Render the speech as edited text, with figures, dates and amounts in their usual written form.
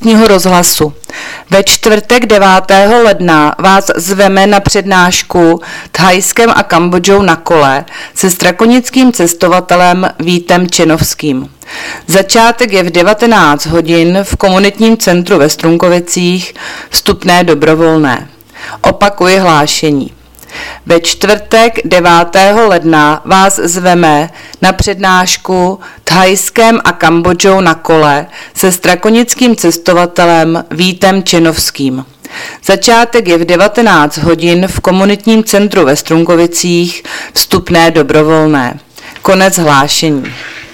místního rozhlasu. Ve čtvrtek 9. ledna vás zveme na přednášku Thajskem a Kambodžou na kole se strakonickým cestovatelem Vítem Čenovským. Začátek je v 19 hodin v komunitním centru ve Strunkovicích, vstupné dobrovolné. Opakuji hlášení. Ve čtvrtek 9. ledna vás zveme na přednášku Thajskem a Kambodžou na kole se strakonickým cestovatelem Vítem Čenovským. Začátek je v 19 hodin v komunitním centru ve Strunkovicích, vstupné dobrovolné. Konec hlášení.